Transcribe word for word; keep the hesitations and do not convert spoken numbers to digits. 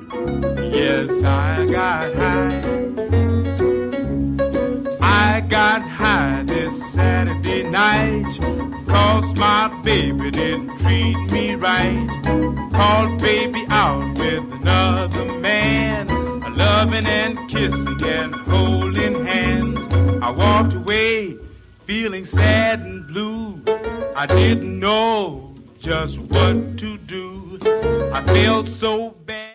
Yes, I got high. I got high this Saturday night, 'cause my baby didn't treat me right. Called baby out with another man, loving and kissing and holding hands. I walked away feeling sad and blue. I didn't know just what to do. I felt so bad.